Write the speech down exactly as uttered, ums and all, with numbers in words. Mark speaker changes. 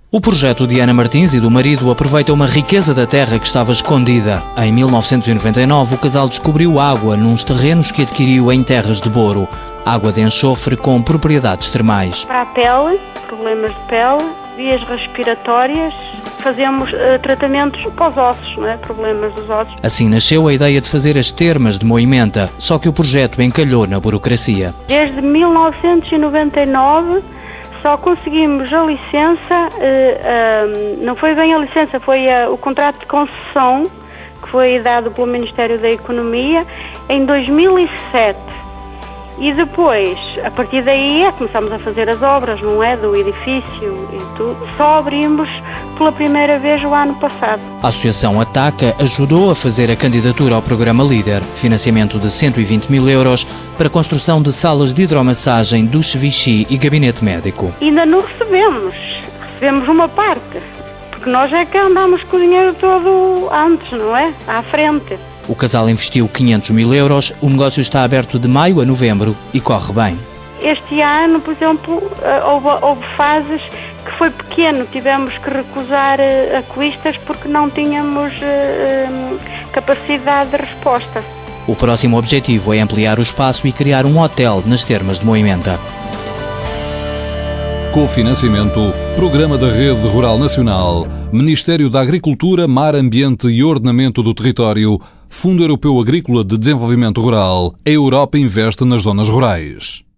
Speaker 1: O projeto de Ana Martins e do marido aproveita uma riqueza da terra que estava escondida. Em mil novecentos e noventa e nove, o casal descobriu água nos terrenos que adquiriu em terras de Boro. Água de enxofre com propriedades termais.
Speaker 2: Para a pele, problemas de pele, vias respiratórias, fazemos uh, tratamentos para os ossos, não é? Problemas dos ossos.
Speaker 1: Assim nasceu a ideia de fazer as termas de Moimenta, só que o projeto encalhou na burocracia.
Speaker 2: Desde mil novecentos e noventa e nove só conseguimos a licença, uh, uh, não foi bem a licença, foi uh, o contrato de concessão que foi dado pelo Ministério da Economia em dois mil e sete. E depois, a partir daí, é, começámos a fazer as obras, não é, do edifício e tudo. Só abrimos pela primeira vez o ano passado.
Speaker 1: A Associação Ataca ajudou a fazer a candidatura ao programa Líder, financiamento de cento e vinte mil euros para a construção de salas de hidromassagem, duche Vichy e gabinete médico.
Speaker 2: Ainda não recebemos, recebemos uma parte, porque nós é que andamos com o dinheiro todo antes, não é, à frente.
Speaker 1: O casal investiu quinhentos mil euros, o negócio está aberto de maio a novembro e corre bem.
Speaker 2: Este ano, por exemplo, houve, houve fases que foi pequeno, tivemos que recusar aquistas porque não tínhamos uh, capacidade de resposta.
Speaker 1: O próximo objetivo é ampliar o espaço e criar um hotel nas termas de Moimenta.
Speaker 3: Cofinanciamento, Programa da Rede Rural Nacional, Ministério da Agricultura, Mar, Ambiente e Ordenamento do Território, Fundo Europeu Agrícola de Desenvolvimento Rural. A Europa investe nas zonas rurais.